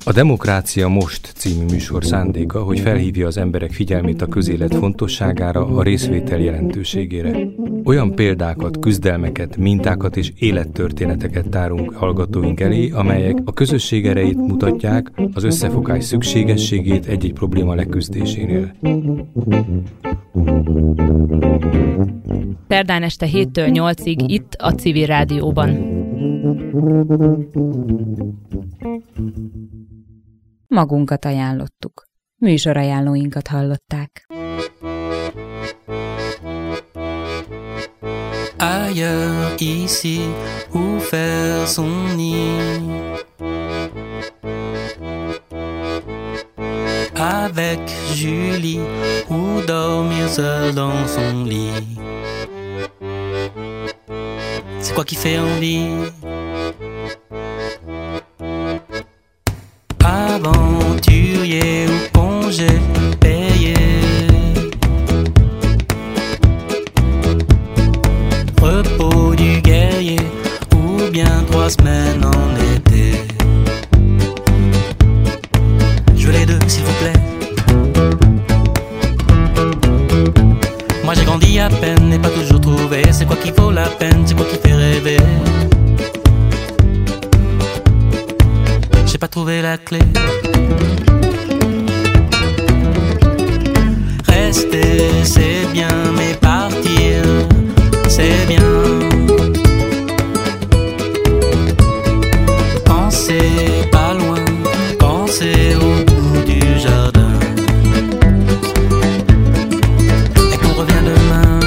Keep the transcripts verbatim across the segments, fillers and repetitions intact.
A Demokrácia Most című műsor szándéka, hogy felhívja az emberek figyelmét a közélet fontosságára, a részvétel jelentőségére. Olyan példákat, küzdelmeket, mintákat és élettörténeteket tárunk hallgatóink elé, amelyek a közösség erejét mutatják, az összefogás szükségességét egy-egy probléma leküzdésénél. Szerdán este héttől nyolcig itt a Civil Rádióban. Magunkat ajánlottuk. Műsorajánlóinkat hallották. Ailleurs, ici, où faire son nid, avec Julie, ou dormir seul dans son lit. C'est quoi qui fait envie? Aventurier ou congé payé, repos du guerrier ou bien trois semaines en été. Je veux les deux s'il vous plaît. Moi j'ai grandi à peine et pas toujours trouvé. C'est quoi qui vaut la peine, c'est quoi qui fait rêver. J'ai pas trouvé la clé. Rester c'est bien, mais partir c'est bien. Pensez pas loin, pensez au bout du jardin. Et qu'on revient demain.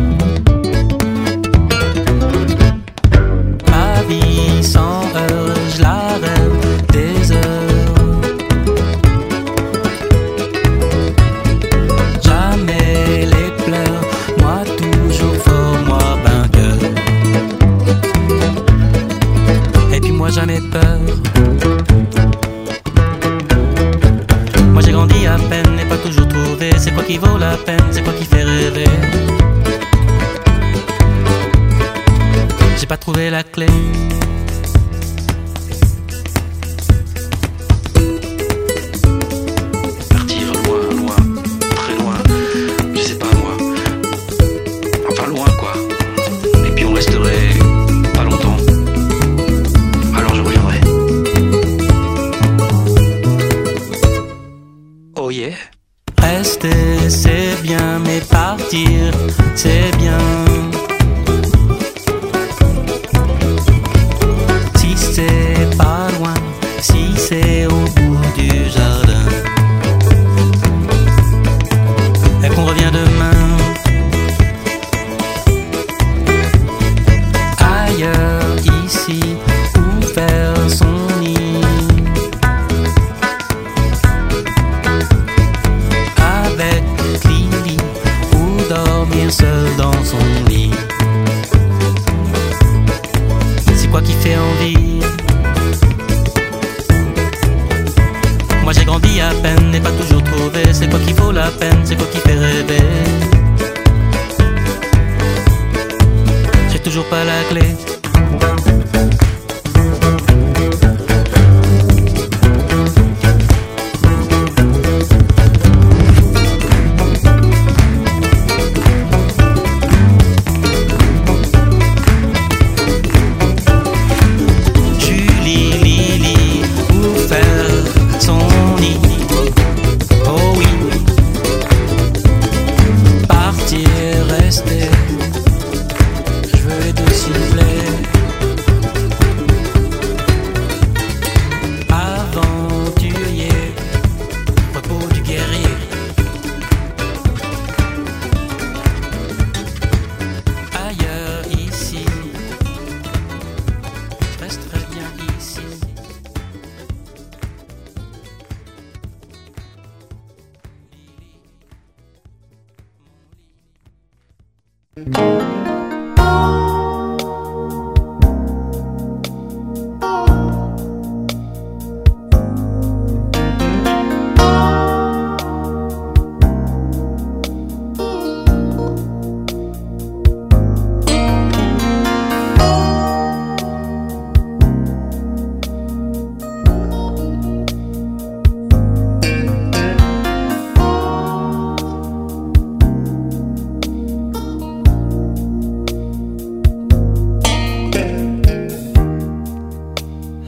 Ma vie sans heure, je la rêve des heures. Jamais les pleurs, moi toujours fort, moi vainqueur. Et puis moi jamais peur. Moi j'ai grandi à peine et pas toujours trouvé. C'est quoi qui vaut la peine, c'est quoi qui fait rêver. J'ai pas trouvé la clé. Partir loin, loin, très loin, je sais pas moi. Enfin loin quoi. Et puis on resterait pas longtemps. Alors je reviendrai. Oh yeah. Rester c'est bien, mais partir c'est bien. Si c'est pas loin, si c'est au bout du jardin. Et qu'on revient demain. Ailleurs, ici, où faire son nid. Avec Lily, ou dormir seul dans son lit. C'est quoi qui fait envie? Moi j'ai grandi à peine et pas toujours trouvé. C'est quoi qui vaut la peine, c'est quoi qui fait rêver. J'ai toujours pas la clé. Julie, Lily, où faire son nid. Oh oui. Partir, rester. Je veux les deux s'il vous plaît.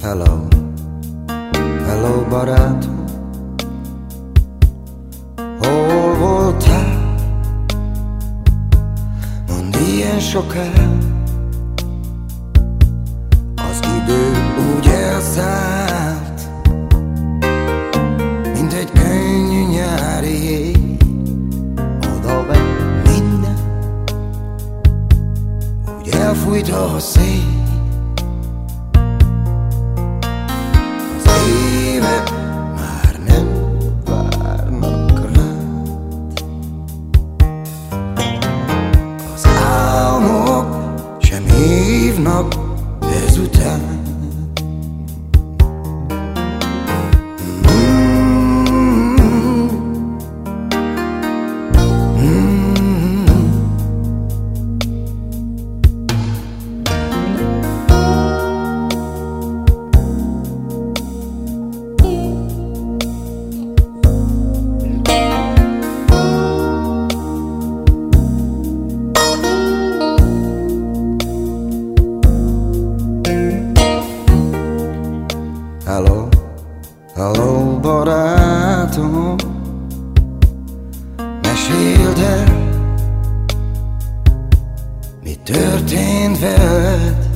Hello, hello barátom, hol voltál? Mondd, ilyen soká, az idő úgy elszállt, mint egy könnyű nyári jég. Oda vett minden, úgy elfújt a szél. Évek már nem várnak rád, az álmok sem hívnak ezután. Hello, hello barátom, meséld el, mi történt veled.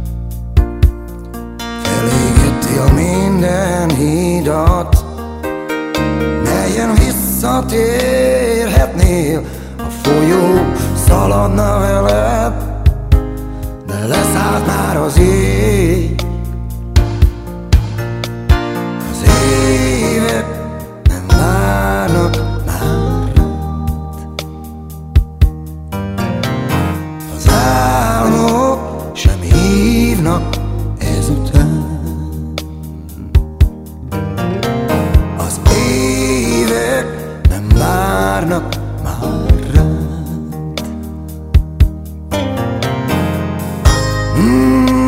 Felégettél minden hídat, melyen visszatérhetnél. A folyó szaladna veled, de leszállt már az ég. Évek nem várnak már rád, az álmok sem hívnak ezután. Az évek nem várnak már rád. mm.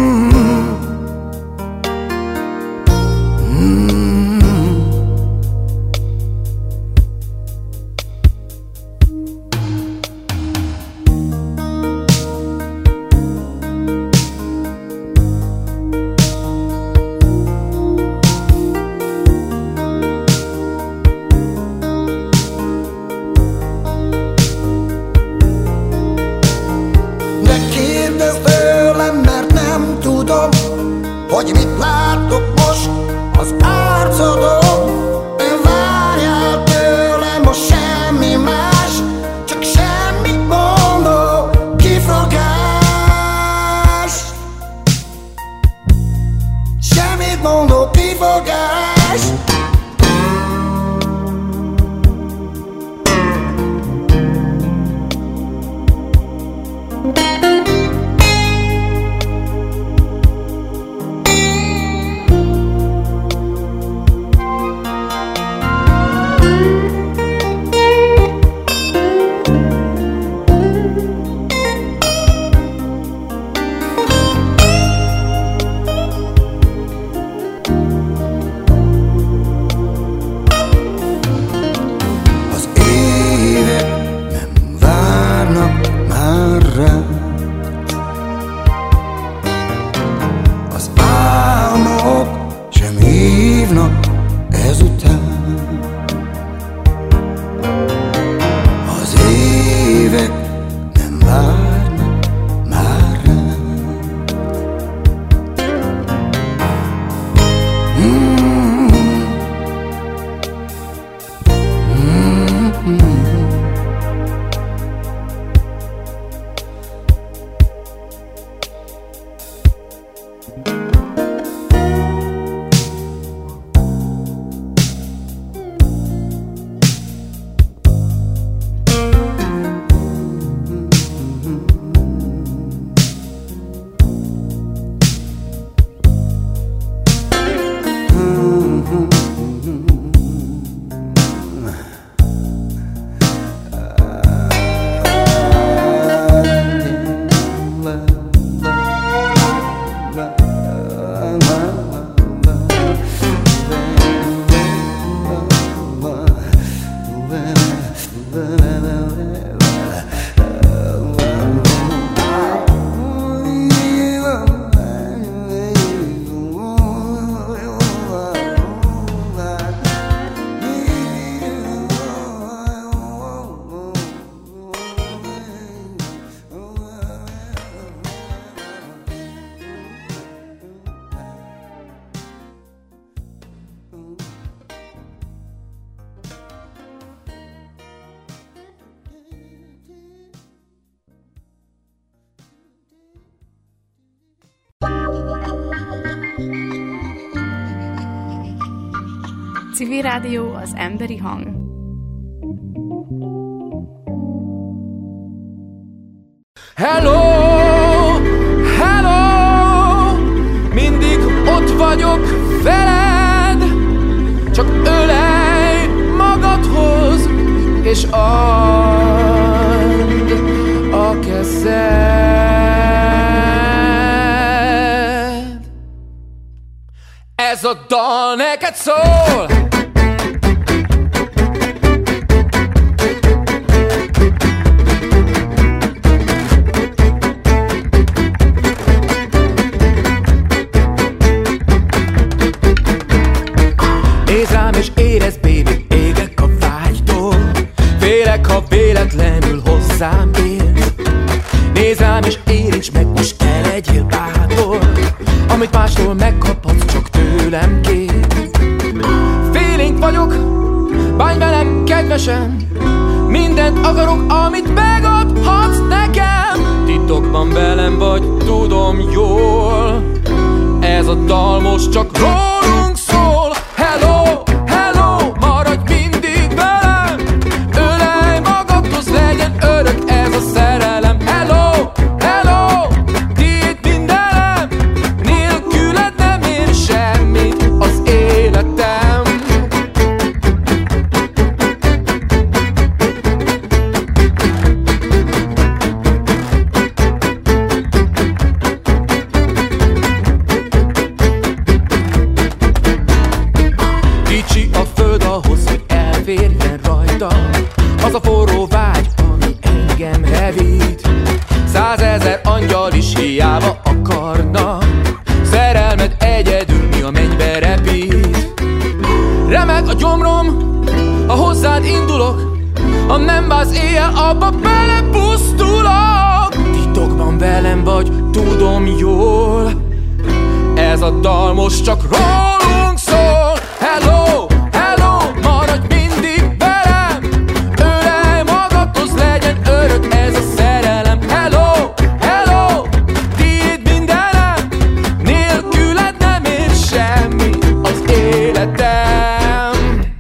Hogy mit látok most az arcodon. Várjál tőlem most semmi más, csak semmit mondó kifogás. Semmit mondó kifogás. Az álmok sem hívnak ezután. Az évek nem várnak már rád. mm-hmm. Mm-hmm. love, love, love. Civil Rádió, az emberi hang. Hello, hello, mindig ott vagyok veled, csak ölelj magadhoz, és add a kezed. Ez a dal neked szól. Nézd rám és érezd, baby, égek a vágytól. Félek, ha véletlenül hozzám érsz. Nézd rám és érints meg, most te legyél bátor. Amit mástól megkaphatsz, csak tőlem kér. Félénk vagyok, bánj velem kedvesen. Mindent akarok, amit megadhatsz nekem. Titokban velem vagy, tudom jól. Ez a dal most csak rólunk szól. Hello, hello, maradj mindig velem. Ölelj magadhoz, legyen örök ez a szerelem. Hello, hello, tiéd mindenem. Nélküled nem ér semmit az életem. Kicsi a föld ahhoz, hogy elférjen rajta az a forró vágy, ami engem hevít. Százezer angyal is hiába akarna. Szerelmed egyedül mi a mennybe repít. Remeg a gyomrom, ha hozzád indulok. Ha nem válsz éjjel, abba belepusztulok. Titokban velem vagy, tudom jól. Ez a dal most csak rólunk szól. Hello, hello, maradj mindig velem. Ölelj magadhoz, legyen örök ez a szerelem. Hello, hello, tiéd mindenem. Nélküled nem ér semmi az életem.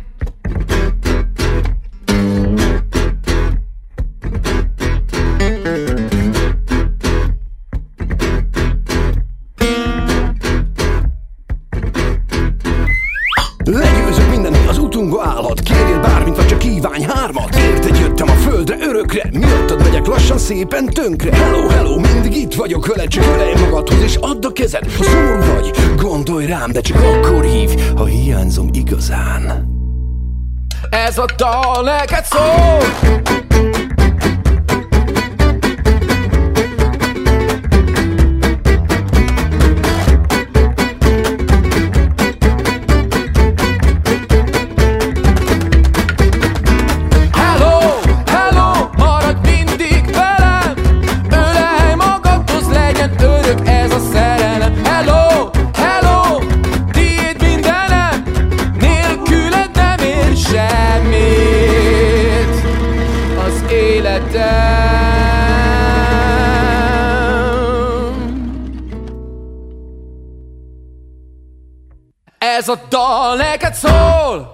Legyőzök minden, mi az utunkba állhat. Kérjél bármit, vagy csak kívánj hármat. Érted jöttem a földre örökre. Miattad megyek lassan szépen tönkre. Hello, hello, mindig itt vagyok vele. Csak ölelj magadhoz és add a kezed. Ha szomorú vagy, gondolj rám, de csak akkor hívj, ha hiányzom igazán. Ez a dal neked szól. Ez a dal neked szól.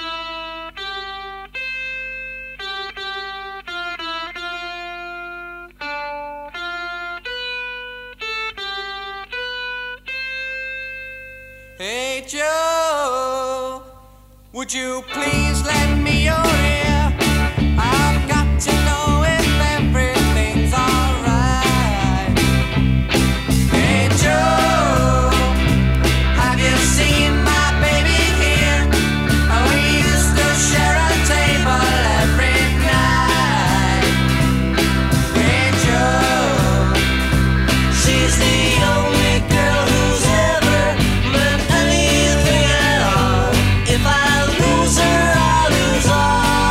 Hey Joe, would you please lend me your ear? I've got to know if everything's alright. Hey Joe, have you seen my baby here? We used to share a table every night. Hey Joe, she's the only girl who's ever meant anything at all. If I lose her, I lose all.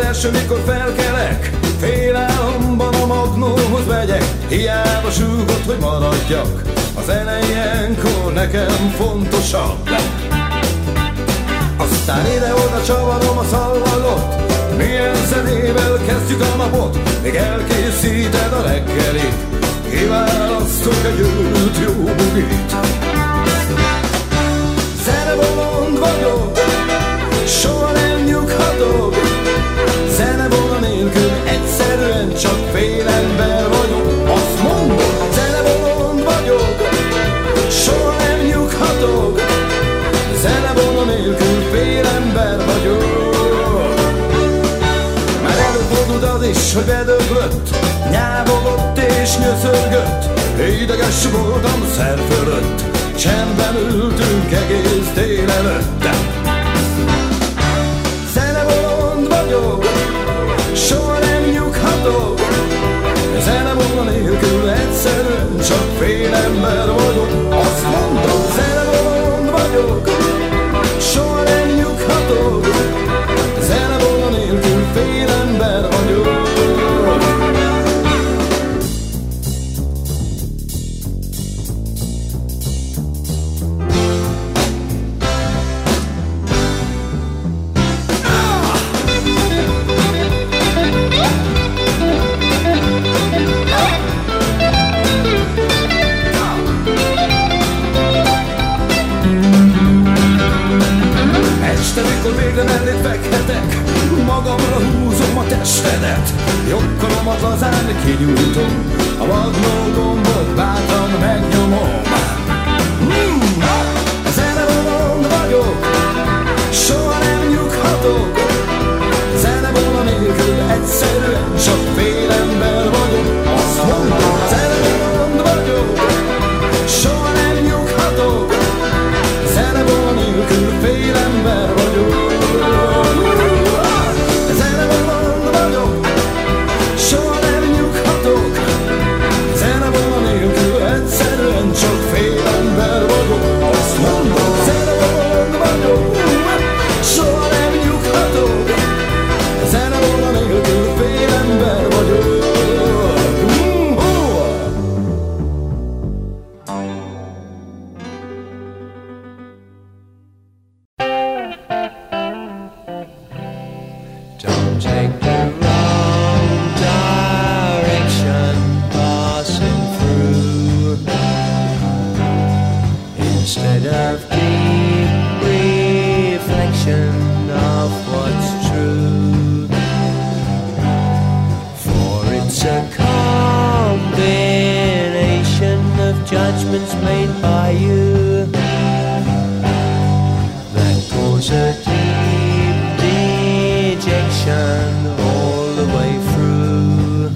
első, mikor felkelek, félálomban a magnóhoz megyek. Hiába súgott, hogy maradjak, a zene ilyenkor nekem fontosabb. Aztán ide-oda csavarom a szalvagot, milyen zenével kezdjük a napot, még elkészíted a reggelit, kiválasztok egy őrült jó bugit. Zenebolond vagyok, soha nem nyughatok, zenebona nélkül egyszerűen csak fél ember vagyok. Azt mondom, zenebolond vagyok, soha nem nyughatok, zenebona nélkül fél ember vagyok. Már előfordult az is, hogy bedöglött, nyávogott és nyöszörgött, ideges voltam szer fölött, csendben ültünk egész délelőtt. Zenebolond vagyok, soha nem nyughatok, zenebolond nélkül egyszerűen csak fél ember vagyok. Azt mondom, zenebolond vagyok, soha nem nyughatok, zenebolond nélkül fél ember vagyok. Este, mikor végre mellét fekhetek, magamra húzom a testedet, jogkoromat lazán kinyújtom, a magnó gombot bátran megnyomom. Hmm, zenebolond vagyok, soha nem nyughatok, zenebona nélkül egyszerűen csak fél ember vagyok. Azt mondom, zenebolond vagyok, soha nem nyughatok, zenebona nélkül fél ember vagyok. Zenebolond vagyok, soha nem nyughatok, zenebona nélkül egyszerűen csak fél ember vagyok. Azt mondom, zenebolond vagyok, soha nem nyughatok, zenebona nélkül fél ember vagyok. Don't take the wrong direction passing through. Instead of deep reflection of what's true, for it's a combination of judgments made by you that cause a deep dejection all the way through.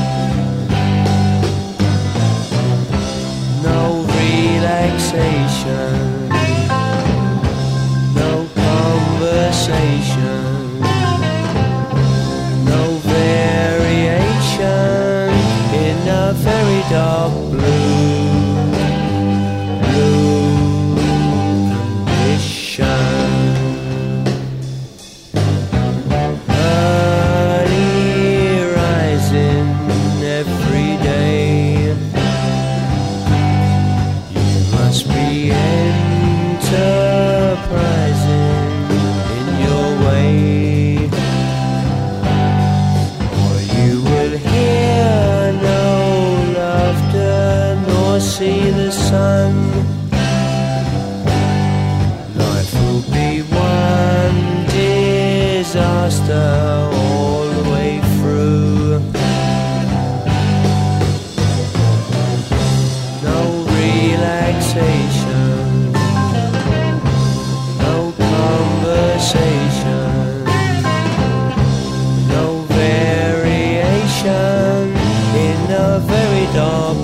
No relaxation, no conversation, no variation in a very dark blue, blue condition. See the sun, life will be one disaster all the way through. No relaxation, no conversation, no variation in a very dark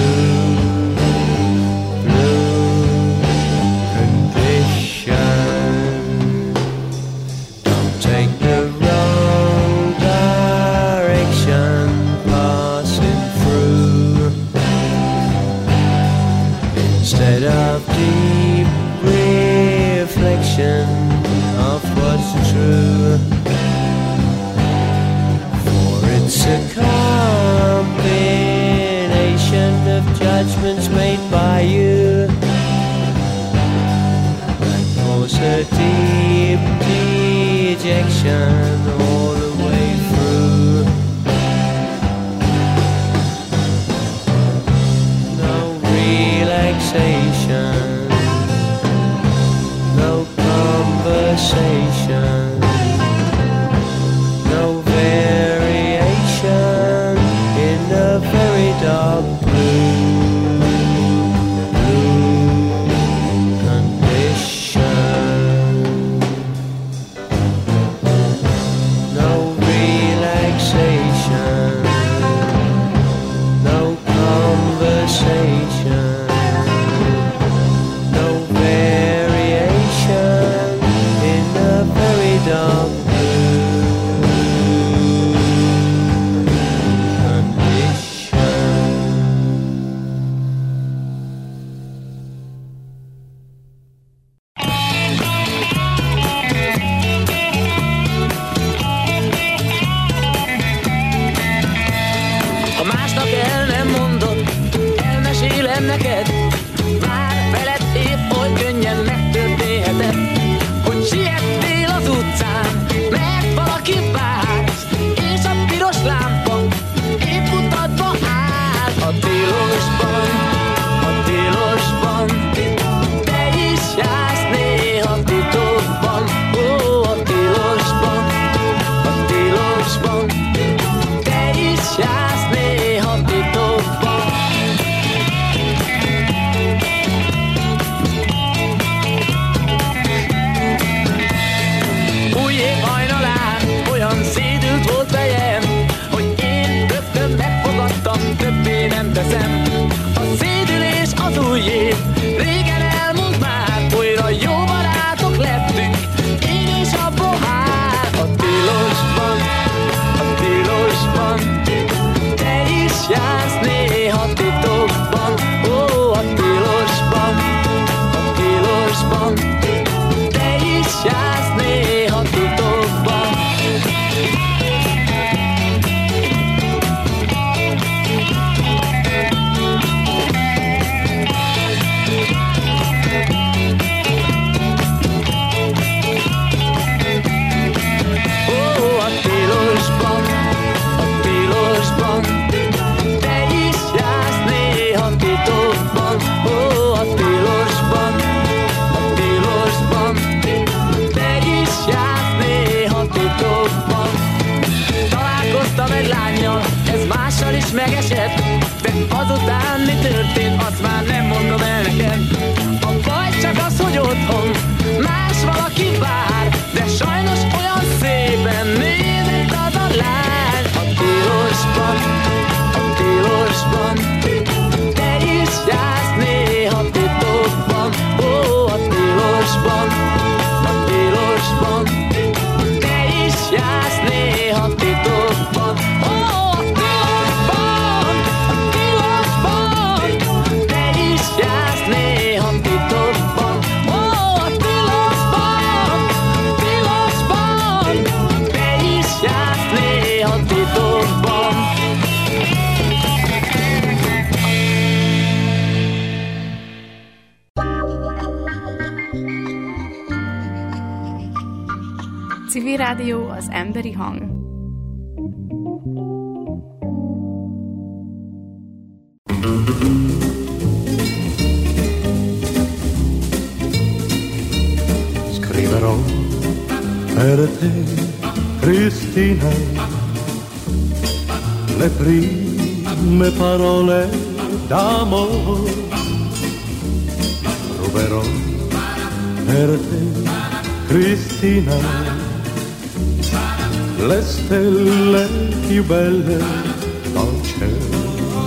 instead of deep reflection of what's true. judgments made by you. And cause a deep dejection all the way through. No relaxation, no conversation, no variation in the very dark blue, blue condition. No relaxation, no conversation, no variation in the very dark neked, már veled épp oly könnyen megtörténhetett, hogy siettél az utcán, mert valaki várt, és a piros lámpa épp utadba áll. A tilosban, a tilosban, te is jársz néha titokban. Ó, a tilosban, a tilosban, te is jársz néha titokban. Szédült volt fejem, hogy én rögtön megfogadtam, többé nem teszem. A szédülés az új év, régen elmúlt már, újra jó barátok lettünk, én és a pohár. A tilosban, a tilosban, te is jársz néha titokban. Ó, a tilosban, a tilosban, te is jársz néha titokban. Egy lánnyal, ez mással is megesett, de azután mi történt, azt már nem mondom el neked. A baj csak az, hogy otthon más valaki vár, de sajnos olyan szépen nézett az a lány. A tilosban, a tilosban, te is jársz néha titokban. Ó, a tilosban, a tilosban, te is jársz néha titokban. Ó, a tilosban, a tilosban, te is jársz néha titokban. Ó, a tilosban, tilosban, te is jársz néha titokban. Civil Rádió, az emberi hang. Scriverò per te, Cristina, le prime parole d'amore. Troverò per te, Cristina, le stelle più belle al cielo.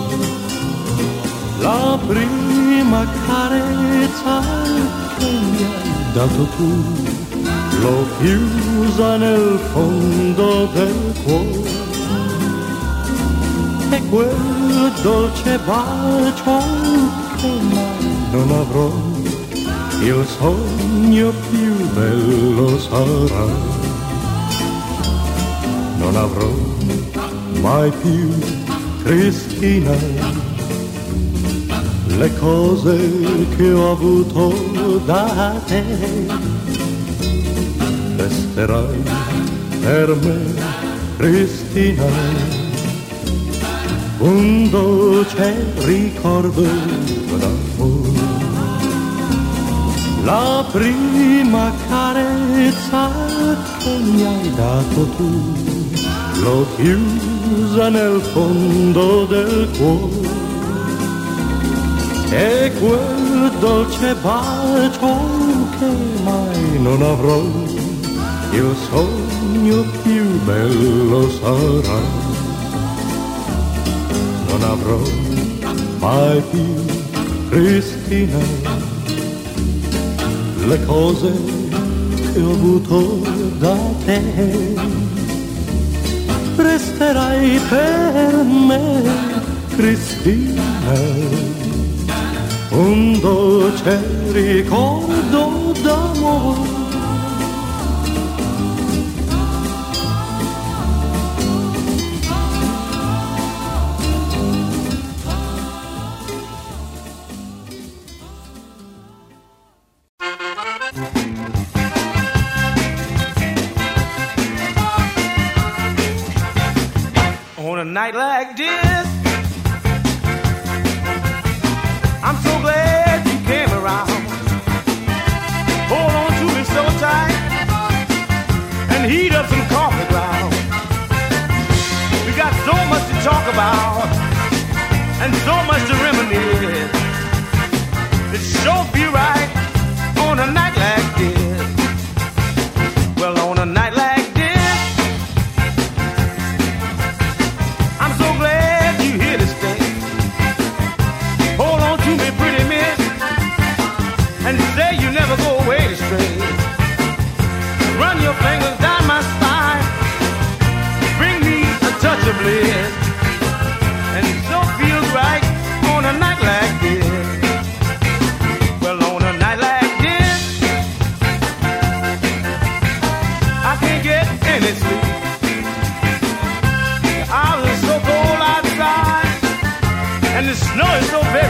La prima carezza che mi hai dato tu, l'ho chiusa nel fondo del cuore. E quel dolce bacio che mai non avrò, il sogno più bello sarà. Non avrò mai più, Cristina, le cose che ho avuto da te. Resterai per me, Cristina, un dolce ricordo d'amore. La prima carezza che mi hai dato tu, l'ho chiusa nel fondo del cuore. E quel dolce bacio che mai non avrò, il sogno più bello sarà. Non avrò mai più, Cristina, le cose che ho avuto da te. Resterai per me, Cristina, un dolce ricordo d'amore. On a night like this, I'm so glad you came around. Hold on to me so tight and heat up some coffee ground. We got so much to talk about and so much to reminisce. It sure feel right on a night like this. Well, on a night like this, I'm so glad you hear this thing. Hold on to me, pretty miss, and say you never go away astray. Run your fingers down my spine, bring me a touch of bliss, and it so feels right on a night like this. Well, on a night like this, I can't get any sleep. The hours is so cold outside, and the snow is so very